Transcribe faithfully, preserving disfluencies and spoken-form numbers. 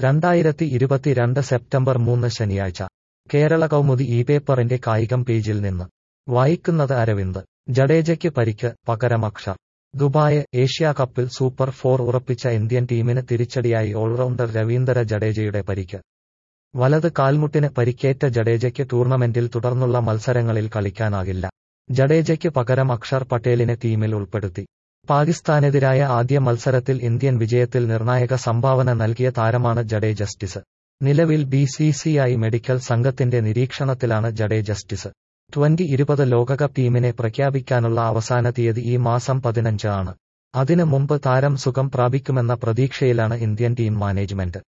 രണ്ടായിരത്തി ഇരുപത്തിരണ്ട് സെപ്റ്റംബർ മൂന്ന് ശനിയാഴ്ച കേരള കൗമുദി ഈ പേപ്പറിന്റെ കായികം പേജിൽ നിന്ന് വായിക്കുന്നത് അരവിന്ദ്. ജഡേജയ്ക്ക് പരിക്ക്, പകരം അക്ഷർ. ദുബായ് ഏഷ്യാ കപ്പിൽ സൂപ്പർ ഫോർ ഉറപ്പിച്ച ഇന്ത്യൻ ടീമിന് തിരിച്ചടിയായി ഓൾറൗണ്ടർ രവീന്ദർ ജഡേജയുടെ പരിക്ക്. വലത് കാൽമുട്ടിന് പരിക്കേറ്റ ജഡേജയ്ക്ക് ടൂർണമെന്റിൽ തുടർന്നുള്ള മത്സരങ്ങളിൽ കളിക്കാനാകില്ല. ജഡേജയ്ക്ക് പകരം അക്ഷർ പട്ടേലിനെ ടീമിൽ ഉൾപ്പെടുത്തി. പാകിസ്ഥാനെതിരായ ആദ്യ മത്സരത്തിൽ ഇന്ത്യൻ വിജയത്തിൽ നിർണായക സംഭാവന നൽകിയ താരമാണ് ജഡേജസ്റ്റിസ്. നിലവിൽ B C C I medical സംഘത്തിന്റെ നിരീക്ഷണത്തിലാണ് ജഡേജസ്റ്റിസ്. ട്വന്റി ഇരുപത് ലോകകപ്പ് ടീമിനെ പ്രഖ്യാപിക്കാനുള്ള അവസാന തീയതി ഈ മാസം പതിനഞ്ച് ആണ്. അതിന് മുമ്പ് താരം സുഖം പ്രാപിക്കുമെന്ന പ്രതീക്ഷയിലാണ് ഇന്ത്യൻ ടീം മാനേജ്മെന്റ്.